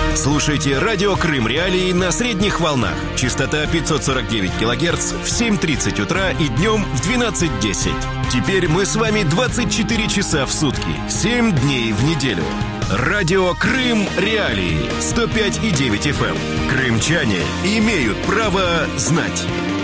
Слушайте радио Крым Реалии на средних волнах. Частота 549 килогерц в 7:30 утра и днем в 12:10. Теперь мы с вами 24 часа в сутки, 7 дней в неделю. Радио Крым Реалии 105,9 FM. Крымчане имеют право знать.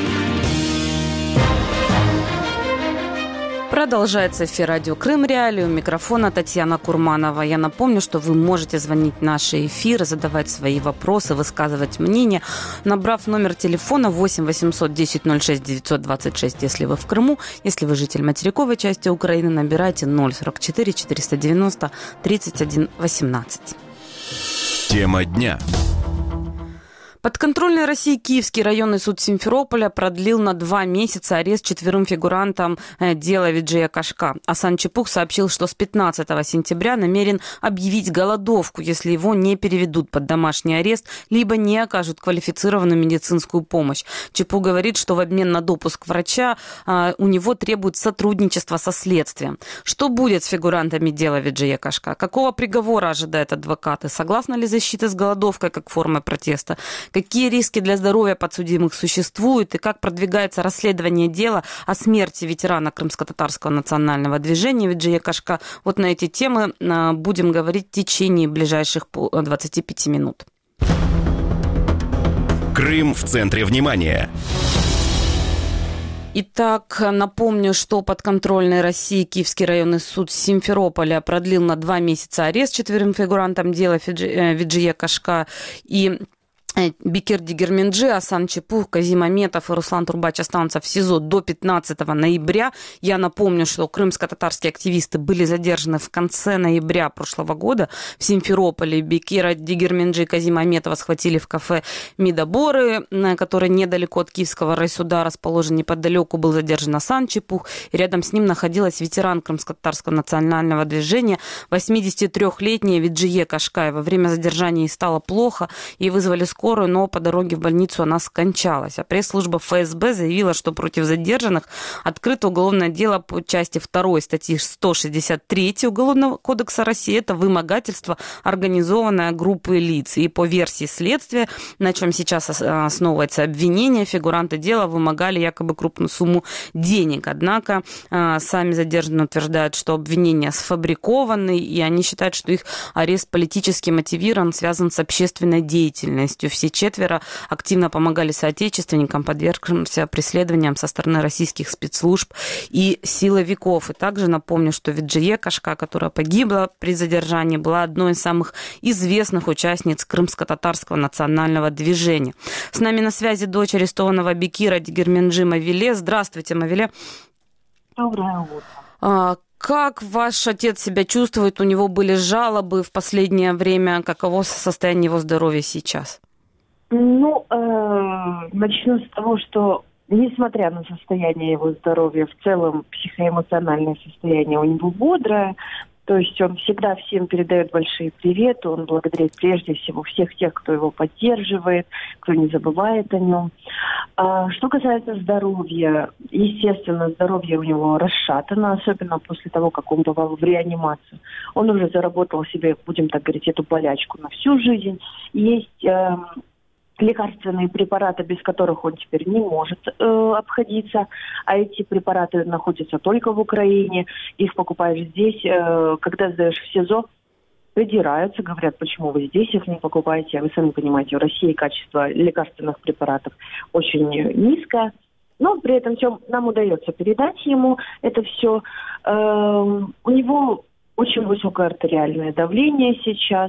Продолжается эфир радио Крым Реалии. У микрофона Татьяна Курманова. Я напомню, что вы можете звонить в наши эфиры, задавать свои вопросы, высказывать мнение, набрав номер телефона 8 800 10 06 926, если вы в Крыму. Если вы житель материковой части Украины, набирайте 044 490 31 18. Тема дня. Подконтрольный России Киевский районный суд Симферополя продлил на 2 месяца арест 4 фигурантам дела Виджея Кашка. Асан Чепух сообщил, что с 15 сентября намерен объявить голодовку, если его не переведут под домашний арест, либо не окажут квалифицированную медицинскую помощь. Чепух говорит, что в обмен на допуск врача у него требует сотрудничества со следствием. Что будет с фигурантами дела Виджея Кашка? Какого приговора ожидают адвокаты? Согласна ли защита с голодовкой как формой протеста? Какие риски для здоровья подсудимых существуют и как продвигается расследование дела о смерти ветерана крымско-татарского национального движения Виджея Кашка? Вот на эти темы будем говорить в течение ближайших 25 минут. Крым в центре внимания. Итак, напомню, что подконтрольный России Киевский районный суд Симферополя продлил на 2 месяца арест 4 фигурантам дела Виджея Кашка и Бекир Дигерменджи, Асан Чепух, Казим Аметов и Руслан Турбач останутся в СИЗО до 15 ноября. Я напомню, что крымско-татарские активисты были задержаны в конце ноября прошлого года в Симферополе. Бекира Дигерменджи и Казима Аметова схватили в кафе «Мидоборы», который недалеко от Киевского райсуда расположен. Неподалеку был задержан Асан Чепух, и рядом с ним находилась ветеран крымско-татарского национального движения, 83-летняя Виджие Кашка. Во время задержания ей стало плохо, и вызвали скорую, но по дороге в больницу она скончалась. А пресс-служба ФСБ заявила, что против задержанных открыто уголовное дело по части 2 статьи 163 Уголовного кодекса России. Это вымогательство, организованное группой лиц. И по версии следствия, на чем сейчас основывается обвинение, фигуранты дела вымогали якобы крупную сумму денег. Однако сами задержанные утверждают, что обвинения сфабрикованы, и они считают, что их арест политически мотивирован, связан с общественной деятельностью. Все 4 активно помогали соотечественникам, подвергшимся преследованиям со стороны российских спецслужб и силовиков. И также напомню, что Виджие Кашка, которая погибла при задержании, была одной из самых известных участниц крымско-татарского национального движения. С нами на связи дочь арестованного Бекира Дигерменджи Мавиле. Здравствуйте, Мавиле. Доброе утро. Как ваш отец себя чувствует? У него были жалобы в последнее время. Каково состояние его здоровья сейчас? Начну с того, что, несмотря на состояние его здоровья, в целом психоэмоциональное состояние у него бодрое. То есть он всегда всем передает большие приветы, он благодарит прежде всего всех тех, кто его поддерживает, кто не забывает о нем. Что касается здоровья, естественно, здоровье у него расшатано, особенно после того, как он бывал в реанимации. Он уже заработал себе, будем так говорить, эту болячку на всю жизнь. Есть лекарственные препараты, без которых он теперь не может обходиться, а эти препараты находятся только в Украине, их покупаешь здесь, когда сдаешь в СИЗО, придираются, говорят, почему вы здесь их не покупаете, вы сами понимаете, в России качество лекарственных препаратов очень низкое, но при этом всем нам удается передать ему это все. У него очень высокое артериальное давление сейчас,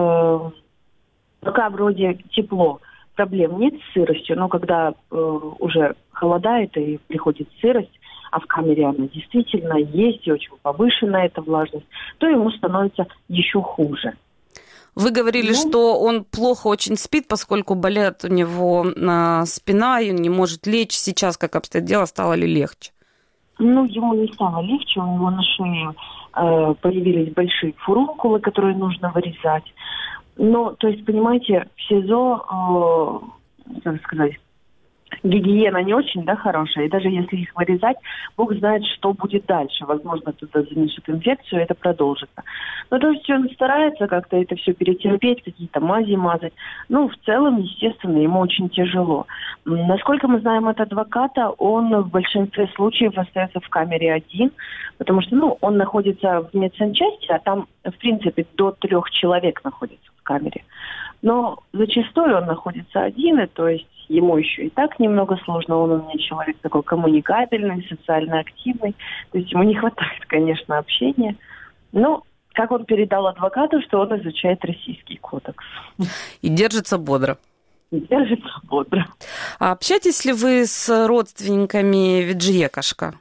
пока вроде тепло, проблем нет с сыростью, но когда уже холодает и приходит сырость, а в камере она действительно есть и очень повышенная эта влажность, то ему становится еще хуже. Вы говорили, что он плохо очень спит, поскольку болит у него спина, и он не может лечь. Сейчас, как обстоит дело, стало ли легче? Ему не стало легче, у него на шее появились большие фурункулы, которые нужно вырезать. То есть, понимаете, в СИЗО, как сказать, гигиена не очень, да, хорошая. И даже если их вырезать, Бог знает, что будет дальше. Возможно, туда занесут инфекцию, и это продолжится. Ну, то есть он старается как-то это все перетерпеть, какие-то мази мазать. Ну, в целом, естественно, ему очень тяжело. Насколько мы знаем от адвоката, он в большинстве случаев остается в камере один, потому что, ну, он находится в медсанчасти, а там, в принципе, до 3 человек находится в камере. Но зачастую он находится один, и то есть ему еще и так немного сложно. Он у меня человек такой коммуникабельный, социально активный. То есть ему не хватает, конечно, общения. Но, как он передал адвокату, что он изучает российский кодекс. И держится бодро. Держится бодро. А общаетесь ли вы с родственниками Виджиекашка?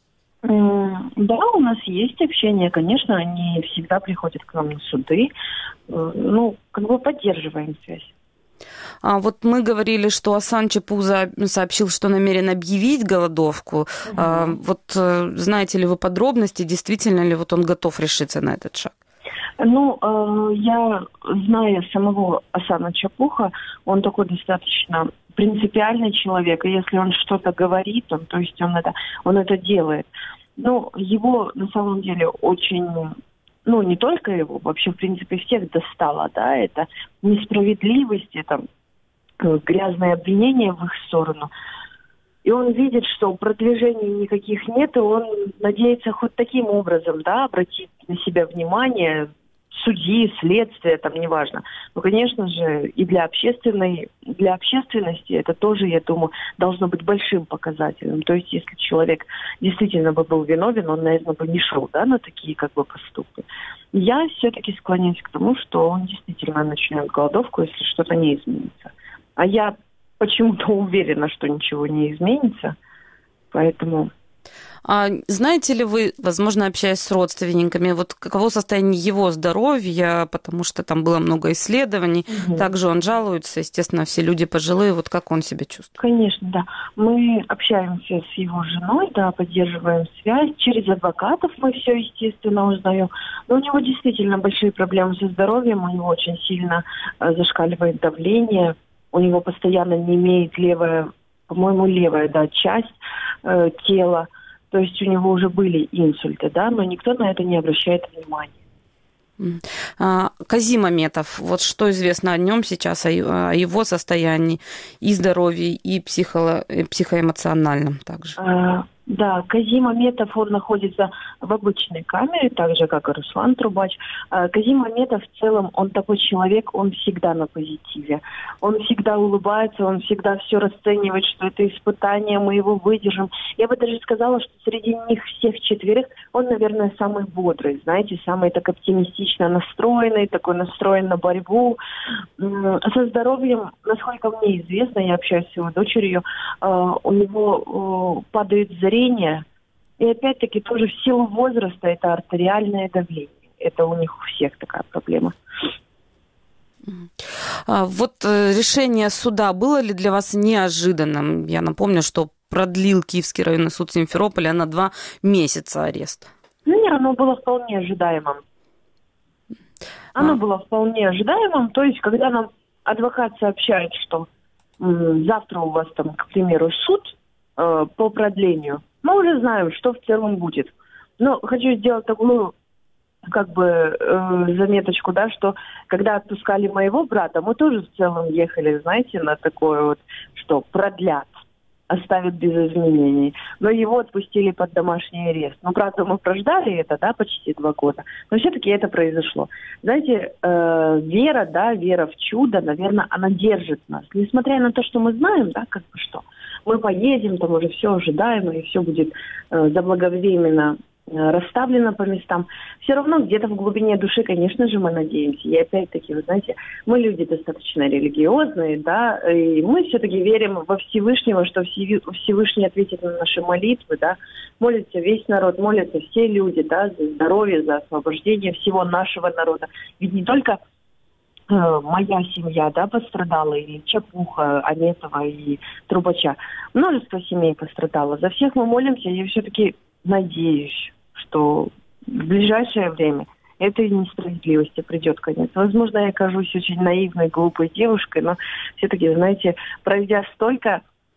Да, у нас есть общение, конечно, они всегда приходят к нам на суды. Ну, как бы поддерживаем связь. А вот мы говорили, что Асан Чапуза сообщил, что намерен объявить голодовку. Вот знаете ли вы подробности, действительно ли вот он готов решиться на этот шаг? Ну, я знаю самого Асана Чапуха, он такой достаточно принципиальный человек, и если он что-то говорит, то есть он это делает. Ну, его на самом деле очень, ну, не только его, вообще, в принципе, всех достало, да, это несправедливость, это грязные обвинения в их сторону. И он видит, что продвижений никаких нет, и он надеется хоть таким образом, да, обратить на себя внимание судьи, следствия, там, неважно. Но, конечно же, и для общественности это тоже, я думаю, должно быть большим показателем. То есть, если человек действительно бы был виновен, он, наверное, бы не шел, да, на такие, как бы, поступки. Я все-таки склоняюсь к тому, что он действительно начнет голодовку, если что-то не изменится. А я почему-то уверена, что ничего не изменится, поэтому... А знаете ли вы, возможно, общаясь с родственниками, вот каково состояние его здоровья, потому что там было много исследований, также он жалуется, естественно, все люди пожилые, вот как он себя чувствует? Конечно, да. Мы общаемся с его женой, да, поддерживаем связь, через адвокатов мы все, естественно, узнаем. Но у него действительно большие проблемы со здоровьем, у него очень сильно зашкаливает давление, у него постоянно не имеет левая, да, часть тела. То есть у него уже были инсульты, да, но никто на это не обращает внимания. Казим Аметов, вот что известно о нем сейчас, о его состоянии и здоровье, и психоэмоциональном также? Да, Казим Аметов, он находится в обычной камере, так же, как и Руслан Трубач. Казим Аметов в целом, он такой человек, он всегда на позитиве. Он всегда улыбается, он всегда все расценивает, что это испытание, мы его выдержим. Я бы даже сказала, что среди них всех 4 он, наверное, самый бодрый, знаете, самый так оптимистично настроенный, такой настроен на борьбу. Со здоровьем, насколько мне известно, я общаюсь с его дочерью, у него падает зрение. И опять-таки тоже в силу возраста это артериальное давление. Это у них у всех такая проблема. Вот решение суда было ли для вас неожиданным? Я напомню, что продлил Киевский районный суд Симферополя на 2 месяца арест. Нет, оно было вполне ожидаемым. Оно было вполне ожидаемым. То есть, когда нам адвокат сообщает, что завтра у вас там, к примеру, суд по продлению, мы уже знаем, что в целом будет. Но хочу сделать такую, как бы, заметочку, да, что когда отпускали моего брата, мы тоже в целом ехали, знаете, на такое вот, что продлят, оставят без изменений. Но его отпустили под домашний арест. Ну, правда, мы прождали это, да, почти 2 года. Но все-таки это произошло. Знаете, вера в чудо, наверное, она держит нас. Несмотря на то, что мы знаем, да, как бы что, мы поедем, там уже все ожидаемо, и все будет заблаговременно расставлено по местам. Все равно где-то в глубине души, конечно же, мы надеемся. И опять-таки, вы знаете, мы люди достаточно религиозные, да, и мы все-таки верим во Всевышнего, что Всевышний ответит на наши молитвы, да. Молится весь народ, молятся все люди, да, за здоровье, за освобождение всего нашего народа. Ведь не только моя семья, да, пострадала, и Чапуха, Аметова и Трубача. Множество семей пострадало. За всех мы молимся, и я все-таки надеюсь, что в ближайшее время этой несправедливости придет конец. Возможно, я кажусь очень наивной, глупой девушкой, но все-таки, знаете, проведя столько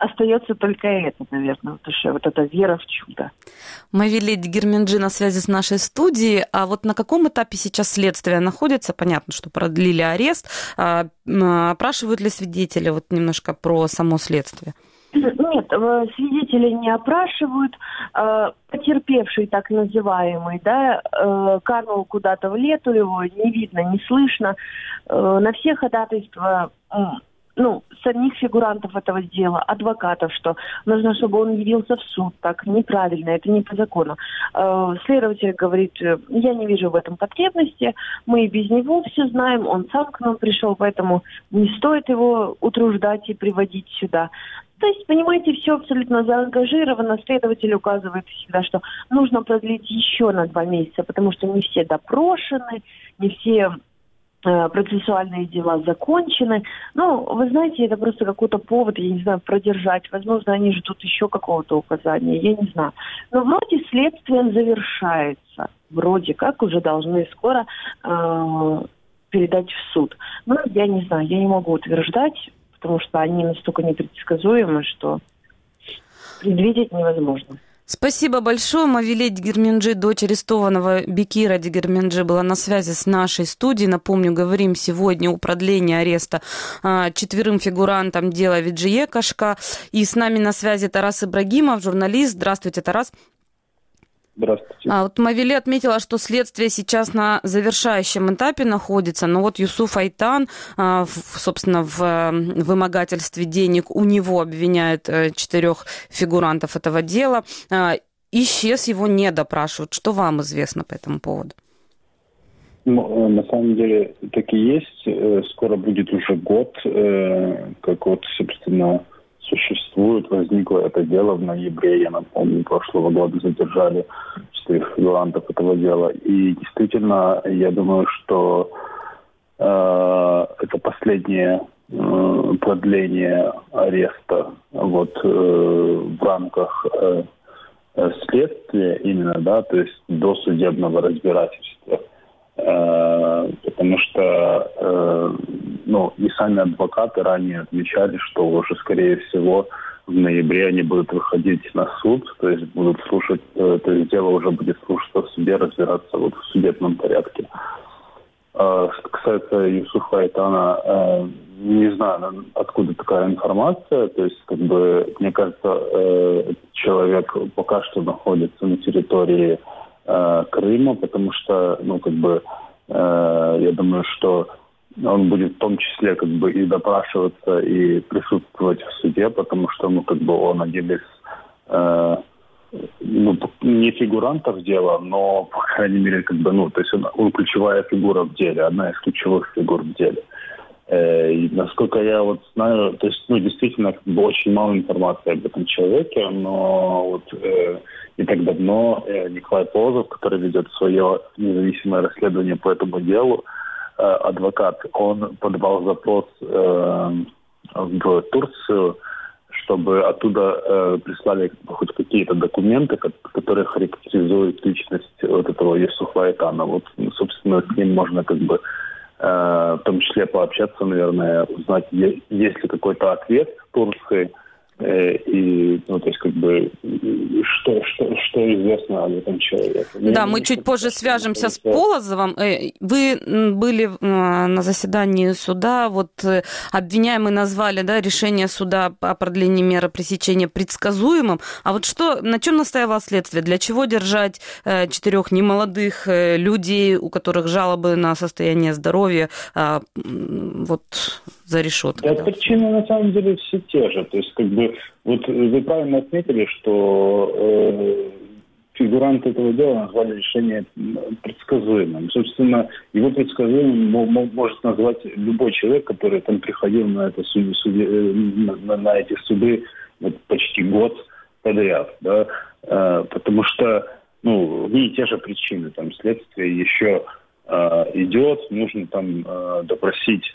остается только это, наверное, потому что вот эта вера в чудо. Мавилет Герменджи на связи с нашей студией. А вот на каком этапе сейчас следствие находится? Понятно, что продлили арест. Опрашивают ли свидетели? Вот немножко про само следствие. Нет, свидетелей не опрашивают. Потерпевший, так называемый, канул куда-то в лету, его не видно, не слышно. На все ходатайства самих фигурантов этого дела, адвокатов, что нужно, чтобы он явился в суд. Так неправильно, это не по закону. Следователь говорит, я не вижу в этом потребности, мы и без него все знаем, он сам к нам пришел, поэтому не стоит его утруждать и приводить сюда. То есть, понимаете, все абсолютно заангажировано. Следователь указывает всегда, что нужно продлить еще на 2 месяца, потому что не все допрошены, не все процессуальные дела закончены. Вы знаете, это просто какой-то повод, я не знаю, продержать. Возможно, они ждут еще какого-то указания, я не знаю. Но вроде следствие завершается. Вроде как уже должны скоро передать в суд. Я не знаю, я не могу утверждать, потому что они настолько непредсказуемы, что предвидеть невозможно. Спасибо большое. Мавилет Герменджи, дочь арестованного Бекира Дегерменджи, была на связи с нашей студией. Напомню, говорим сегодня о продлении ареста 4 фигурантам дела Виджие Кашка. И с нами на связи Тарас Ибрагимов, журналист. Здравствуйте, Тарас. Здравствуйте. Вот Мавилет отметила, что следствие сейчас на завершающем этапе находится, но вот Юсуф Айтан, собственно, в вымогательстве денег у него обвиняют 4 фигурантов этого дела. Исчез, его не допрашивают. Что вам известно по этому поводу? На самом деле так и есть. Скоро будет уже год, как собственно, возникло это дело в ноябре, я напомню, прошлого года задержали 4 фигурантов этого дела. И действительно, я думаю, что это последнее продление ареста в рамках следствия именно, то есть досудебного разбирательства. Потому что и сами адвокаты ранее отмечали, что уже, скорее всего, в ноябре они будут выходить на суд, то есть будут слушать, то есть дело уже будет слушаться в суде, разбираться в судебном порядке. Что касается Юсуфа Айтана, не знаю, откуда такая информация, то есть, мне кажется, человек пока что находится на территории Крыма, потому что, я думаю, что он будет в том числе и допрашиваться, и присутствовать в суде, потому что, он один из, не фигурантов дела, но, по крайней мере, то есть он ключевая фигура в деле, одна из ключевых фигур в деле. И насколько я знаю, то есть, действительно, очень мало информации об этом человеке, но не так давно Николай Полозов, который ведет свое независимое расследование по этому делу, адвокат, он подавал запрос в Турцию, чтобы оттуда прислали хоть какие-то документы, которые характеризуют личность этого Юсуфа Айтана. Собственно, с ним можно в том числе пообщаться, наверное, узнать, есть ли какой-то ответ в Турции, и, что известно об этом человеке. Да, мы чуть позже свяжемся с Полозовым. Вы были на заседании суда, обвиняемые назвали, решение суда о продлении меры пресечения предсказуемым. А на чем настаивало следствие? Для чего держать 4 немолодых людей, у которых жалобы на состояние здоровья, за решеткой? Да, причины на самом деле все те же. То есть, вы правильно отметили, что фигуранты этого дела назвали решение предсказуемым. Собственно, его предсказуемым может назвать любой человек, который там приходил на эти суды почти год подряд, да, потому что, не те же причины, там следствие еще идет, нужно там допросить,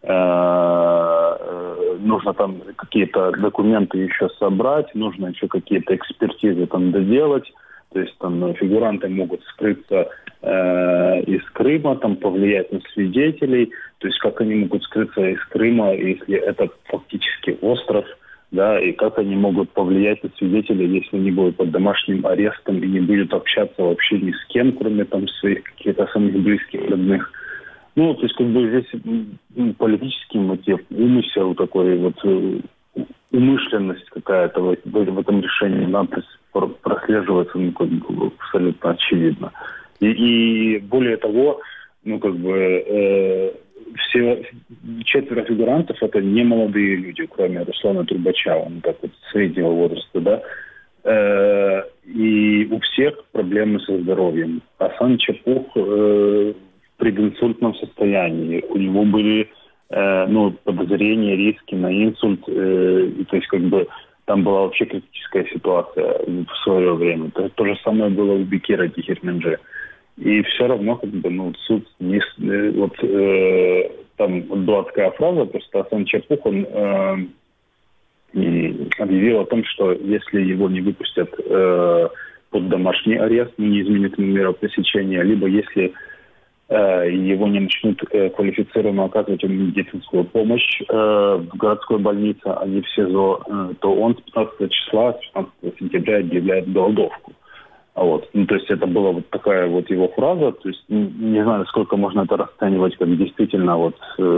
нужно там какие-то документы еще собрать, нужно еще какие-то экспертизы там доделать. То есть там фигуранты могут скрыться из Крыма, там повлиять на свидетелей. То есть как они могут скрыться из Крыма, если это фактически остров, да, и как они могут повлиять на свидетелей, если они будут под домашним арестом и не будут общаться вообще ни с кем, кроме там своих каких-то самых близких, родных. Ну, то есть, как бы здесь политический мотив, умысел такой, вот умышленность какая-то в этом решении, она прослеживается, ну, как бы абсолютно очевидно. И более того, ну, как бы, все 4 фигурантов это не молодые люди, кроме Руслана Трубача, он так вот среднего возраста, да. И у всех проблемы со здоровьем. Асан Чапух в прединсультном состоянии. У него были подозрения, риски на инсульт. То есть, как бы, там была вообще критическая ситуация в свое время. То же самое было у Бекира Тихирменджи. И все равно, как бы, суд не... там была такая фраза, просто Асан Чапух, он объявил о том, что если его не выпустят под домашний арест, не изменят ему меру пресечения, либо если его не начнут квалифицированно оказывать ему медицинскую помощь в городской больнице, а не в СИЗО, то он с 15 числа, с 15 сентября объявляет голодовку. Вот. Ну, то есть это была вот такая вот его фраза. То есть не знаю, насколько можно это расценивать как действительно вот,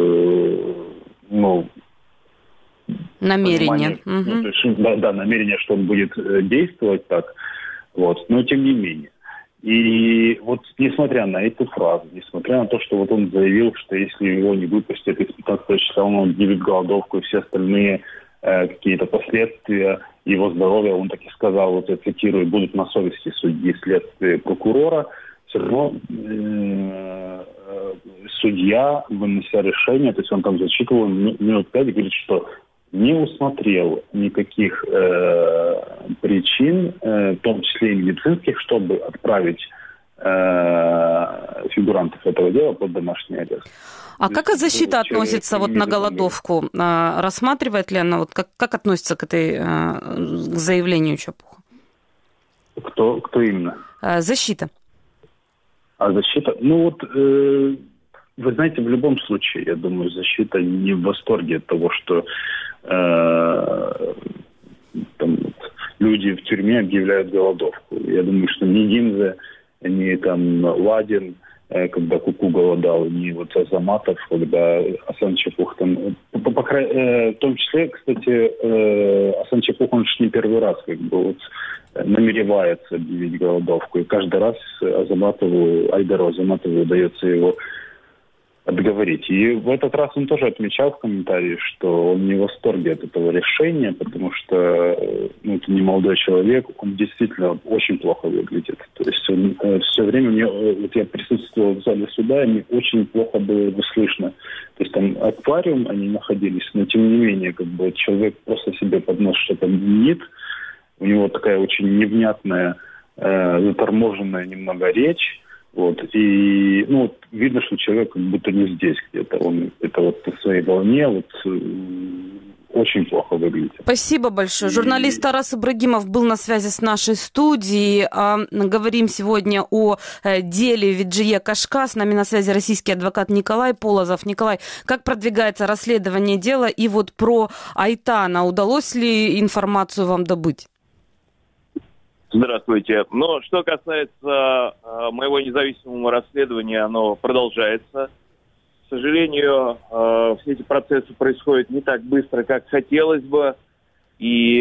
намерение. Ну, то есть, да, намерение, что он будет действовать так. Вот. Но тем не менее. И вот несмотря на эту фразу, несмотря на то, что вот он заявил, что если его не выпустят из 15 числа, он объявит голодовку и все остальные какие-то последствия его здоровья, он так и сказал, вот я цитирую, будут на совести судьи, следствия, прокурора, все равно судья, вынося решение, то есть он там зачитывал минут 5, говорит, что не усмотрел никаких причин, в том числе и медицинских, чтобы отправить фигурантов этого дела под домашний арест. А как защита относится вот на голодовку? Рассматривает ли она, вот как относится к заявлению Чапуха? Кто именно? Защита. А защита? Ну вот, вы знаете, в любом случае, я думаю, защита не в восторге от того, что там люди в тюрьме объявляют голодовку. Я думаю, что ни Гинзе, ни там Ладин, когда Куку голодал, ни вот Азаматов, когда Асан Чапух там... в том числе, кстати, Асан Чапух, он же не первый раз как бы вот намеревается объявить голодовку. И каждый раз Айдару Азаматову удается его отговорить. И в этот раз он тоже отмечал в комментарии, что он не в восторге от этого решения, потому что это не молодой человек, он действительно очень плохо выглядит. То есть он все время, вот я присутствовал в зале суда, и мне очень плохо было его слышно. То есть там аквариум они находились, но тем не менее, как бы человек просто себе под нос что-то мнит, у него такая очень невнятная, заторможенная немного речь. Вот. И видно, что человек как будто не здесь где-то. Он это вот на своей волне очень плохо выглядит. Спасибо большое. Журналист Тарас Ибрагимов был на связи с нашей студией. Говорим сегодня о деле Виджие Кашка. С нами на связи российский адвокат Николай Полозов. Николай, как продвигается расследование дела? И вот про Айтана. Удалось ли информацию вам добыть? Здравствуйте. Но что касается моего независимого расследования, оно продолжается. К сожалению, все эти процессы происходят не так быстро, как хотелось бы. И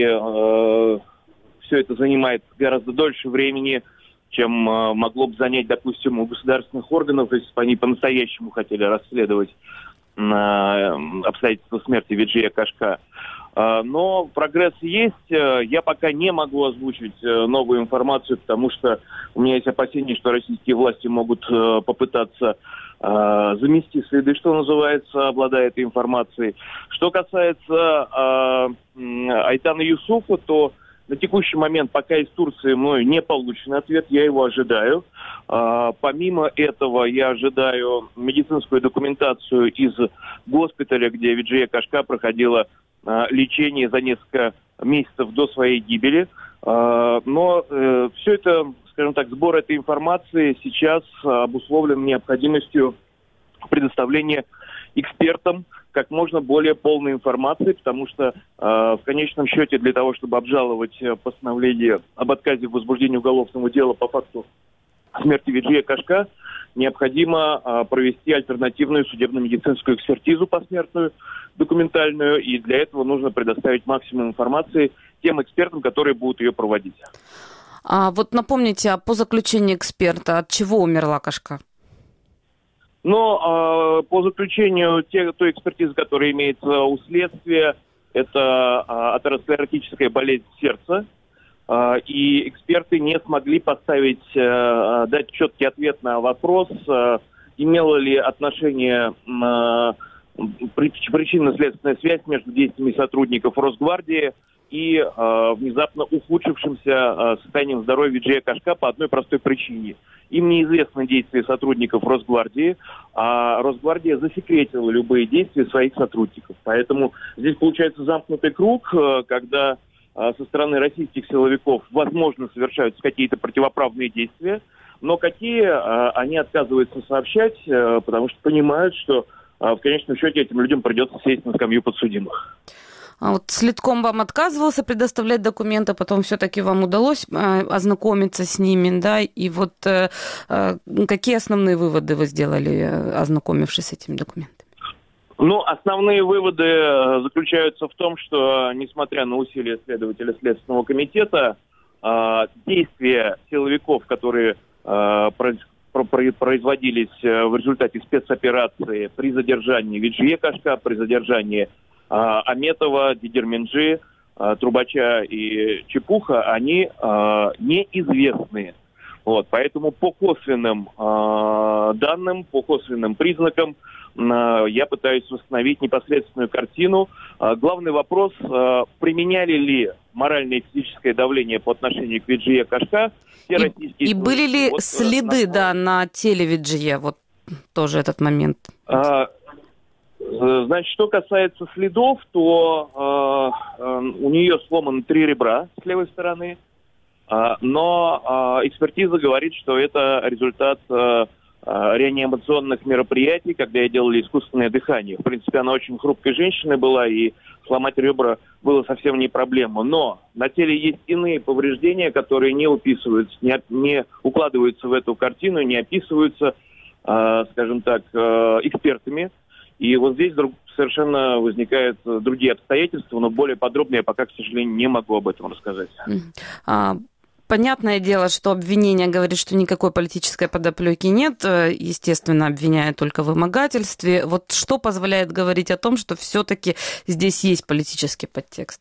все это занимает гораздо дольше времени, чем могло бы занять, допустим, у государственных органов, если бы они по-настоящему хотели расследовать обстоятельства смерти Виджие Кашка. Но прогресс есть. Я пока не могу озвучить новую информацию, потому что у меня есть опасения, что российские власти могут попытаться замести следы, что называется, обладая этой информацией. Что касается Айтана Юсуфа, то на текущий момент пока из Турции мною не получен ответ, я его ожидаю. Помимо этого, я ожидаю медицинскую документацию из госпиталя, где Виджие Кашка проходила лечение за несколько месяцев до своей гибели. Но все это, скажем так, сбор этой информации сейчас обусловлен необходимостью предоставления экспертам как можно более полной информации, потому что в конечном счете для того, чтобы обжаловать постановление об отказе в возбуждении уголовного дела по факту смерти Виджия Кашка, необходимо провести альтернативную судебно-медицинскую экспертизу посмертную, документальную, и для этого нужно предоставить максимум информации тем экспертам, которые будут ее проводить. А вот напомните, по заключению эксперта, от чего умерла Кашка? Но по заключению той экспертизы, которая имеется у следствия, это атеросклеротическая болезнь сердца. И эксперты не смогли дать четкий ответ на вопрос, имела ли отношение причинно-следственная связь между действиями сотрудников Росгвардии и внезапно ухудшившимся состоянием здоровья Виджия Кашка по одной простой причине. Им неизвестны действия сотрудников Росгвардии, а Росгвардия засекретила любые действия своих сотрудников. Поэтому здесь получается замкнутый круг, когда со стороны российских силовиков, возможно, совершаются какие-то противоправные действия, но какие они отказываются сообщать, потому что понимают, что в конечном счете этим людям придется сесть на скамью подсудимых. А вот следком вам отказывался предоставлять документы, потом все-таки вам удалось ознакомиться с ними, да? И вот какие основные выводы вы сделали, ознакомившись с этими документами? Ну, основные выводы заключаются в том, что, несмотря на усилия следователя Следственного комитета, действия силовиков, которые производились в результате спецоперации при задержании Виджия Кашка, при задержании Аметова, Дидерменджи, Трубача и Чепуха, они неизвестны. Вот, поэтому по косвенным данным, по косвенным признакам я пытаюсь восстановить непосредственную картину. Главный вопрос, применяли ли моральное и физическое давление по отношению к Виджия Кашка все российские... И были ли следы на теле Виджия? Вот тоже этот момент. Значит, что касается следов, то у нее сломаны 3 ребра с левой стороны, но экспертиза говорит, что это результат реанимационных мероприятий, когда ей делали искусственное дыхание. В принципе, она очень хрупкой женщиной была, и сломать ребра было совсем не проблема. Но на теле есть иные повреждения, которые не уписываются, не укладываются в эту картину, не описываются, скажем так, экспертами. И вот здесь совершенно возникают другие обстоятельства, но более подробно я пока, к сожалению, не могу об этом рассказать. Понятное дело, что обвинение говорит, что никакой политической подоплеки нет. Естественно, обвиняют только в вымогательстве. Вот что позволяет говорить о том, что все-таки здесь есть политический подтекст?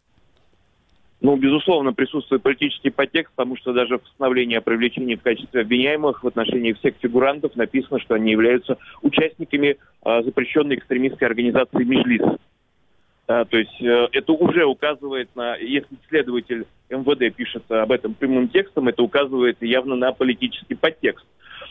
Ну, безусловно, присутствует политический подтекст, потому что даже в постановлении о привлечении в качестве обвиняемых в отношении всех фигурантов написано, что они являются участниками запрещенной экстремистской организации Меджлис. То есть это уже указывает на, если следователь МВД пишет об этом прямым текстом, это указывает явно на политический подтекст.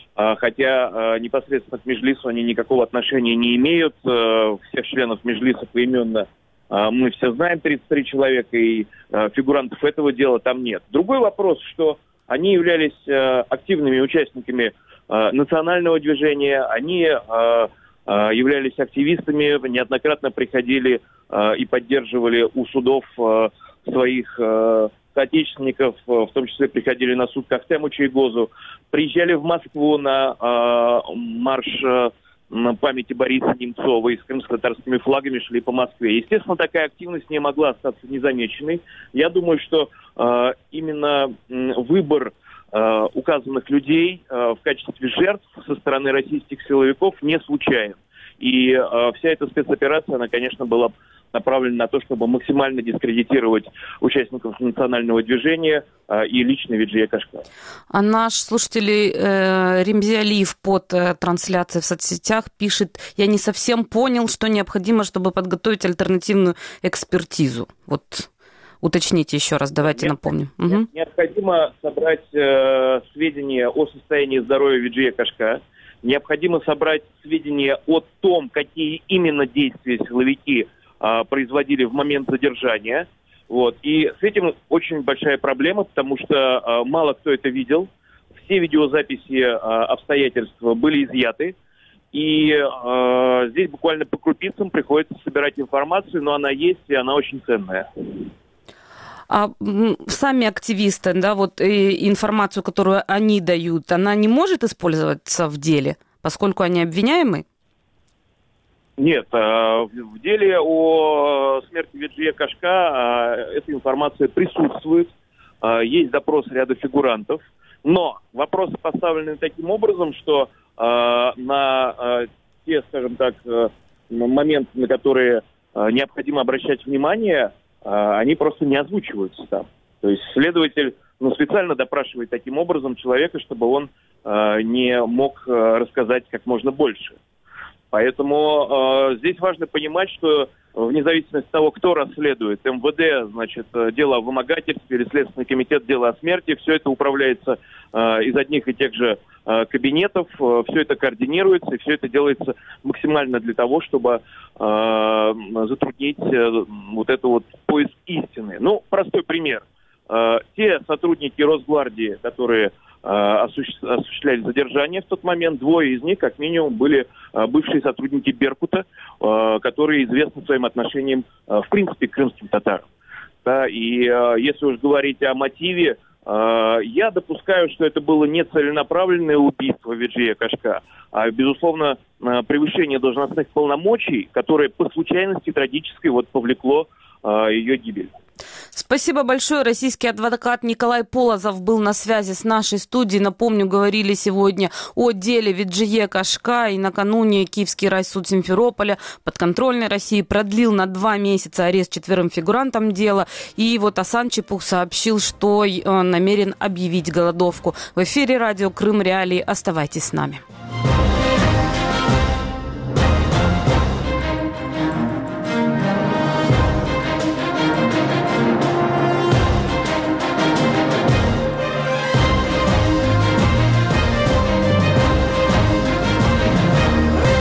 Хотя непосредственно к Меджлису они никакого отношения не имеют. Всех членов Меджлиса поименно мы все знаем, 33 человека, и фигурантов этого дела там нет. Другой вопрос, что они являлись активными участниками национального движения, они являлись активистами, неоднократно приходили и поддерживали у судов своих соотечественников, в том числе приходили на суд к Ахтему Чайгозу, приезжали в Москву на марш на памяти Бориса Немцова и с крымско-татарскими флагами шли по Москве. Естественно, такая активность не могла остаться незамеченной. Я думаю, что именно выбор указанных людей в качестве жертв со стороны российских силовиков не случайен. И вся эта спецоперация, она, конечно, была направлена на то, чтобы максимально дискредитировать участников национального движения и лично Виджия Кашка. А наш слушатель Ремзи Алиев под трансляцией в соцсетях пишет: «Я не совсем понял, что необходимо, чтобы подготовить альтернативную экспертизу». Вот уточните еще раз, давайте напомним. Необходимо собрать сведения о состоянии здоровья Виджия Кашка. Необходимо собрать сведения о том, какие именно действия силовики производили в момент задержания. Вот. И с этим очень большая проблема, потому что мало кто это видел. Все видеозаписи обстоятельств были изъяты. И здесь буквально по крупицам приходится собирать информацию, но она есть, и она очень ценная. А сами активисты, да, вот информацию, которую они дают, она не может использоваться в деле, поскольку они обвиняемы? Нет, в деле о смерти Виджия Кашка эта информация присутствует, есть допрос ряда фигурантов, но вопросы поставлены таким образом, что на те, скажем так, моменты, на которые необходимо обращать внимание, они просто не озвучиваются там. То есть следователь специально допрашивает таким образом человека, чтобы он не мог рассказать как можно больше. Поэтому здесь важно понимать, что вне зависимости от того, кто расследует, МВД, значит, дело о вымогательстве или Следственный комитет, дело о смерти, все это управляется из одних и тех же кабинетов, все это координируется, и все это делается максимально для того, чтобы затруднить вот это вот поиск истины. Ну, простой пример. Те сотрудники Росгвардии, которые осуществляли задержание в тот момент, двое из них, как минимум, были бывшие сотрудники Беркута, которые известны своим отношением, в принципе, к крымским татарам. Да, и если уж говорить о мотиве, я допускаю, что это было не целенаправленное убийство Виджия Кашка, а, безусловно, превышение должностных полномочий, которое по случайности трагической повлекло ее гибель. Спасибо большое. Российский адвокат Николай Полозов был на связи с нашей студией. Напомню, говорили сегодня о деле Виджия Кашка. И накануне Киевский райсуд Симферополя подконтрольной России продлил на 2 месяца арест 4 фигурантам дела. И вот Асан Чепух сообщил, что намерен объявить голодовку. В эфире радио Крым Реалии. Оставайтесь с нами.